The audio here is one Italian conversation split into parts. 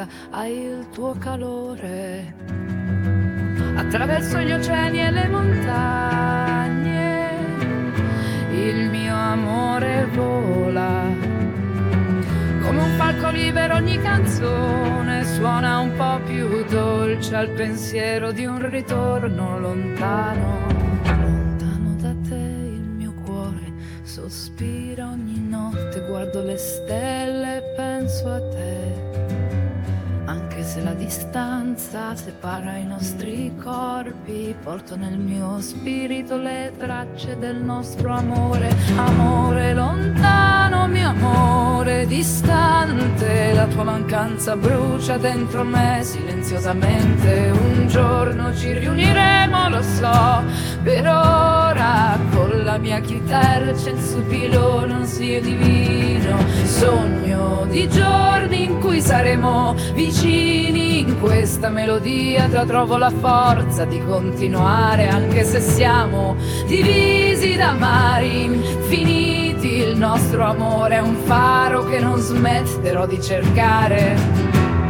forza, hai il tuo calore. Attraverso gli oceani e le montagne, il mio amore vola. Come un falco libero ogni canzone suona un po' più dolce al pensiero di un ritorno lontano. Lontano da te il mio cuore sospira ogni notte, guardo le stelle e penso a te. Anche se la distanza separa i nostri corpi, porto nel mio spirito le tracce del nostro amore. Amore lontano, mio amore distante, la tua mancanza brucia dentro me silenziosamente. Un giorno ci riuniremo, lo so, per ora con la mia chitarra c'è il subilo non si divino. Sogno di giorni in cui saremo vicini, in questa melodia trovo la forza di continuare, anche se siamo divisi da mari infiniti. Il nostro amore è un faro che non smetterò di cercare.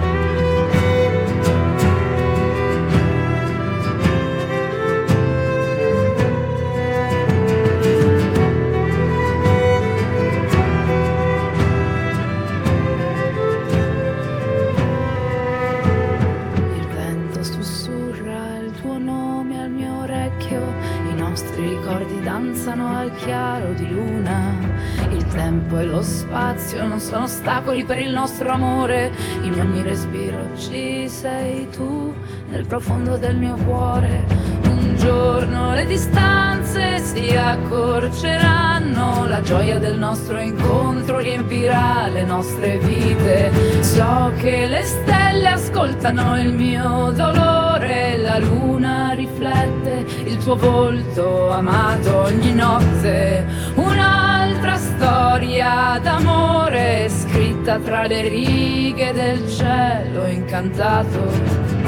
Danzano al chiaro di luna, il tempo e lo spazio non sono ostacoli per il nostro amore. In ogni respiro ci sei tu, nel profondo del mio cuore. Un giorno le distanze si accorceranno, la gioia del nostro incontro riempirà le nostre vite. So che le stelle ascoltano il mio dolore, la luna riflette il tuo volto amato ogni notte. Un'altra storia d'amore scritta tra le righe del cielo incantato.